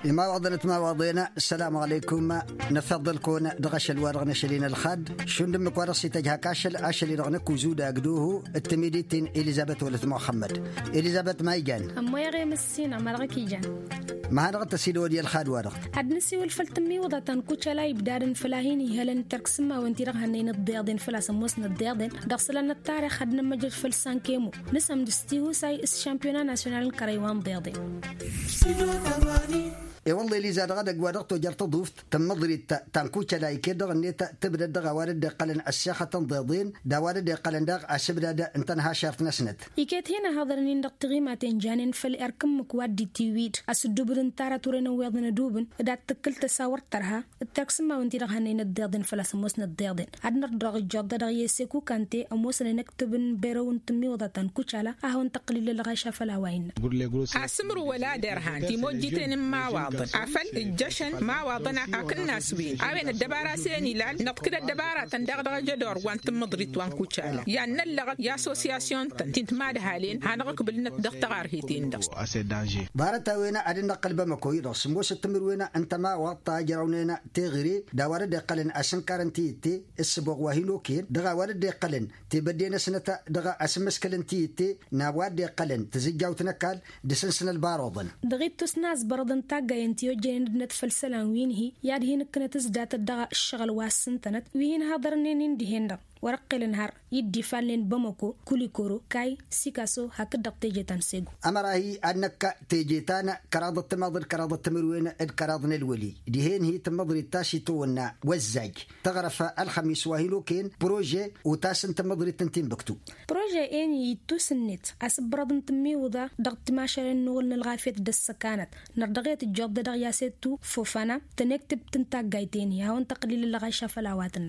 ما وضعنا السلام عليكم. نفضلكم دغش الورغ نشلين الخد شون دم كوارسي تجها كاشل أشلي رغنك وزودا أقدوه التميديتين إليزابيث ولد محمد. إليزابيث ما يجان أما يغي مسينا مرغك يجان ما هنغت تسيلو ديال الخاد ورغ أدنسي والفلتمي وضعتان كوشلا يبدارن فلاهيني هلن تركسما وانتي رغهنين الضياضين فلا سموسنا الضياضين دغسلنا التاريخ خدنا مجل فلسان كيمو نسم دستيهو ساي الشامبيونا ناسيونال كريوان ضياضين والله اللي زاد غدا قوادقتو جرت ضوفت تمضري تنكوشا لايكي دغني تبدا دغ وارد قلن الشيخه تنضيضين دا وارد قلن دغ اسبدا دا انتنها شرط نسنت يكيت هنا هضرنين دقتغيماتين جانين فالاركم مكواد تيويد اسدوبن تارا تورن ويضن دوبن دا تكل تصور ترها التركسما وانتي رغهنين الضيضين فلا سموسنا الضيضين عدنا دغ جود دغ يسكو كانتي اموسن نكتبن بيرو تمي ودا تنكوشالا اهون تقليل الغاشا فلا وين اسمر ولا درهان تيموجيتين ما عفل الجشن ما وضنا أكلنا سوين أوين الدبارة سيني لال نقكد الدبارة تندغ جدور وانتم مضريت وان كوشالا يا نلغ يا أسوسياسيون تنت ما دهالين هنغك بلنا دغتغار هيتين دغ بارتا وينا عدنا قلب مكوي رسموس التمر وينا انت ما وطا جرونينا تغري دوارد قلن أسنكارنتيتي السبوغ وهيلوكين دغا ورد قلن تبدينا سنة دغا أسمس كلنتيتي نواد قلن تزجاو تنكال دسنسن البارودن دغيت تسناز بردن تاقا ينتيو جين نتفل سلام وين هي ياد هين كنت تزدات الدغا الشغل واسنتنت وين هادرنين دهين ورقل النهار يدي فالين بمكو كوليكورو كاي سيكاسو هكذا تيجيتان سيغو أمراهي أنك تيجيتان كراضة تمضر كراضة تمروين الكراضن الولي دهين هي تمضر التاشي تونا وزاج تغرف الخميس وهيلوكين بروجي وتاسن تمضر التنتين بكتو بروجي إني يتوسنت أسبرادن تمي وذا دغت ماشرين نول نلغافيت دس كانت نردغيت الجوب دغ ياسيتو فوفانا تنكتب تنتاق جايتين هون تقليل اللغاشة فلاواتنا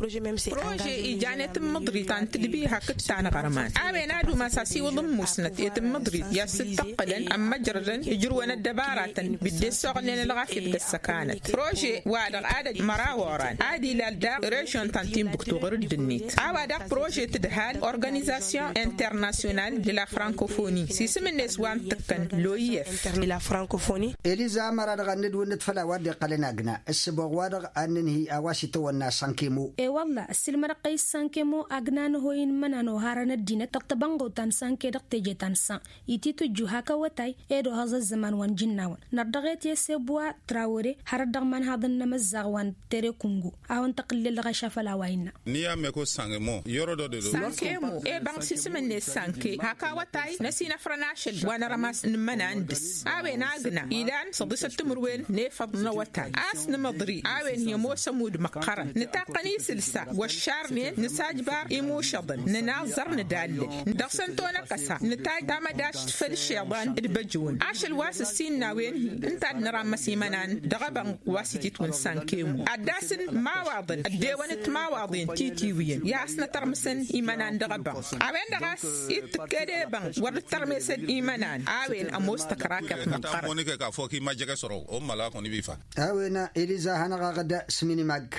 بروجي جانت مضري تان تدبيها كتان غرمان أبينا دو مساسي وضم مسنت يتم مضري يستقلن أما جرن يجرون الدبارات بدي سوغن الغافية السكانت بروجي وادر عدد مراوران عادي للدا ريشون تانتين بكتوغر الدنيت أوادا بروجي تدهال أورغانيزاسيون انترناسيونال دي لا فرانكوفوني سيسم الناس وان تكن لويف لا فرانكوفوني إليزا مراد غند ونتفلا وادي قلناغنا السبوغ وادر أنني أواشي تونا سانكيمو والله السلمر قيس سانكيمو أجنان هوين منانو هارنا الدين تقطبانغو تنسان كده تيجي تنسان يتيتو جوهاكا وتاي إيدو هذا الزمان وان جناوان نردغيت يسيبوا تراوري هردغ من هذا النمزاغوان تيري كونغو أهون تقلل الغشا فلاوين نيا ميكو سانكيمو يورو دو سانكيمو بانك سيسمني سانكي هاكا وتاي نسينا فرناشل وانا رماس نمنا ندس أوين أغنا إيلان صديسة تمروين نيفضنا وتاي آس نمضري أوين يمو سمود مقرن نتاقني سلسا والشارني نساج بار إيمو شضن ننازر ندال ندخسنتونا قسا نتاج داما داشت فالشيطان البجون عاش الواس السين ناوين انت نرى مسيمانان دغبان واسيتيت ونسان كيمو الداسن ما واضن الديوانت ما واضين تيتيوين ياسنا ترمسن إيمانان دغبان عوين دغاس يتكدبان ورد ترمسن إيمانان عوين أموس تكراكت مقرن مونيكا كافوكي ما جاكا سرو أم ملاكوني بيفا عوين إليزا هنغا غدا سميني ماج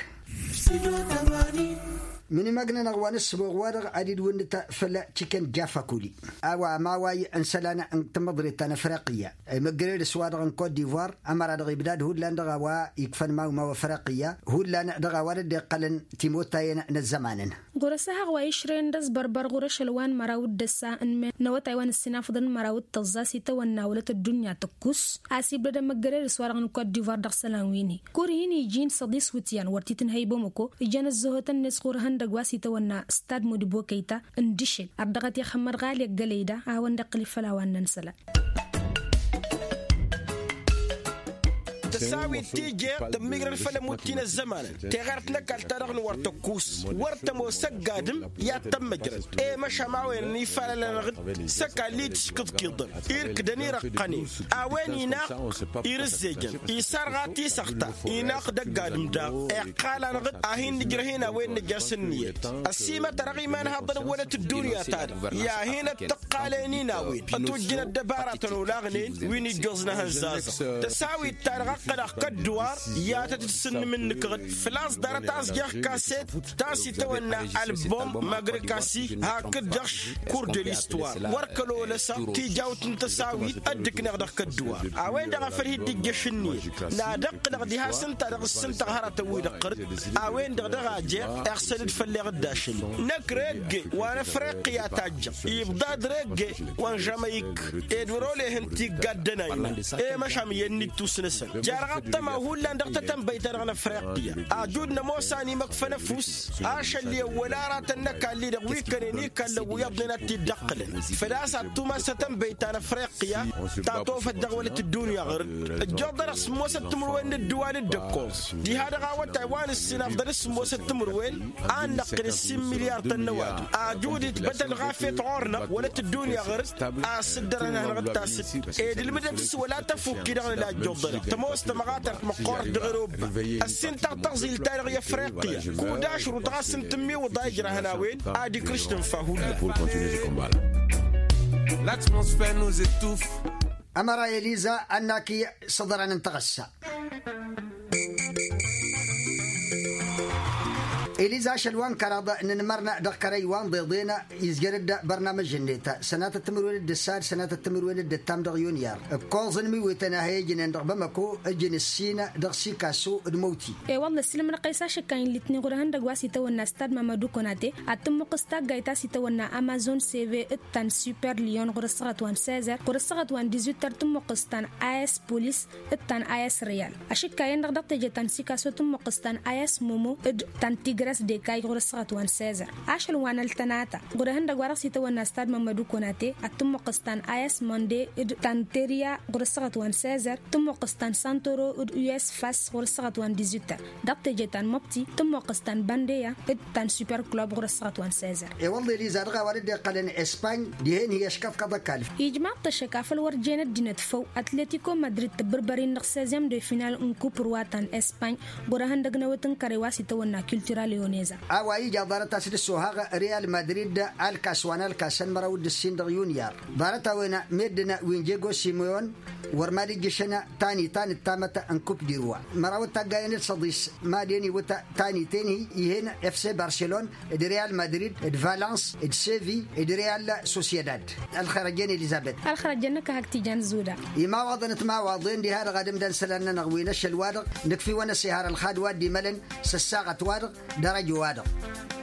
من مجنن أغوان السبوغ وارغ عديد ونتا فلا تشيكن جافا كولي أوا ماواي أنسلانا أن تمضري تانا فرقية مجرير سوارغ أن كود ديفوار أمر دغي بلاد هو لان دغوا يكفن ما فرقية هو لان دغوا ورد قلن تيموتاين نزمانن غورسها غوايشرين دز بربر غورش الوان مراود دسا ان من نو تايوان السنافدن مراود تزاسي تونا ولت الدنيا تكوس اسيب بدا مجرير سوارغ أن كود ديفوار دغسلان ويني كوريني جين صديس وتيان ورتيتن هيبومكو جان الزهوتن نسقورهن دغواسي تونا استاد مودبو كيتا اندشل ardaqati khamar qaali galayda awanda qlifala wanansala تساوي تيجي تميغر الفيلم وتينا الزمان تغيرت نكال ترغن ورتكوس ورتمو سقادم يا تمجرد اي مشى معوين يفعل لنغد سكا لي تشكض كيضر يركدني رقني اوين يناق يرزيجن يسار غاتي سخطا يناق دقادم داق اي قال نغد اهين نجرهين اوين نجرس النيت السيمة ترغي من هذا ولت الدنيا تاد يا هنا التقاليني ناوين اتوجنا الدبارة ولاغنين وين يجوزنا هالزازة تساوي التارغ قلق كدوار يا تتسن منك فلاس دار تاسجح كاسيت تاسي تونا ألبوم ماغريكاسي هاكدش كور دو ليستوار وركلو لسا تيجاو تنتساوي أدك نغدق كدوار أوين دغا فريد ديجشني لا دق دغديها سنتا دغ السنتا هارا توي دقرد أوين دغدغا جي أغسل فلي غداشن نكريج وانا فريقيا تاج يبدا دريج وان جامايك ادورولي هنتي قدنا اي مشام ينيتو سنسن جارغت ما هو لا دغت تنبيت رغنا فريقيا اجودنا موساني مكفنفوس اشلي ولا راتنك اللي دوي كنني كلو يبننا تدقل فلاسا توما ستنبيت انا فريقيا تاطوف الدغوله الدنيا غير الجودر اسمو ستمر وين الدوال الدكوس دي هذا غاوه تايوان السنه فضل اسمو ستمر وين ان نقل 6 مليار تنوات اجودي بدل غافيت عورنا ولا الدنيا غير اصدرنا غتاس ايد المدرس ولا تفك كده لا جودر تموست مغاتك مقور دغروب السن تغزيل تاريخ افريقيا كوداش وتغسن تمي وضايجر هناوين ادي كريستيان فاهول l'atmosphère nous étouffe. أمر إليزا أنك صدر أن تغسى إليزا شلوان كرادة إن مرنا دكري وان ضيضينا يزجرد برنامج النيتا سنة التمرين الدسار سنة التمرين الدتام دغيونيار بكوزن مي وتناهي جنين دغبمكو جن السينا دغسي كاسو الموتي والله السلم رقيسا شكاين لتني غرهن دغواسي تونا ستاد مامادو كوناتي اتم قستا غايتا سي تونا امازون سي في التان سوبر ليون غرسغت وان سيزر غرسغت وان 18 تم قستان اس بوليس التان اس ريال اشكاين دغدت جتان سي كاسو تم قستان اس مومو تان تيغراس دي كاي غرسغت وان سيزر عشل وان التناتا غرهن دغوارسي تونا ستاد مامادو كوناتي اتم قستان اس موندي تان تيريا غرسغت وان سيزر تم قستان سانتورو يو اس فاس غرسغت وان 18 دغت جتان مبتي تم قستان بانديا التان سوبر كلوب غرسغت وان سيزر اي والله اللي زاد غوارد قالن اسبان دي هي شكاف كذا كالف اجماع تشكاف الورجينه دينت فو اتلتيكو مدريد تبربرين نخسازم دو فينال انكو برواتان اسبان غرهن دغنوتن كاريواسي تونا كولتورال ليونيزا اواي جادارتا سدسوها ريال مدريد الكاسوان الكاسن مراود السين دغيونيار دارتا وين ميدنا وين جيغو سيميون ورمالي جشنا تاني التامة انكوب ديروا مراود تاغاين صديس ماديني وتا تاني تاني يهنا اف سي برشلون ريال مدريد فالنس سيفي ريال سوسيداد الخرجين اليزابيث الخرجين كهكتيجان زودا يما وضنت ما واضين دي هذا غادم دان سلنا نغوينا الشلوادق نكفي وانا سهار الخاد وادي ملن سساقة وادق درج وادق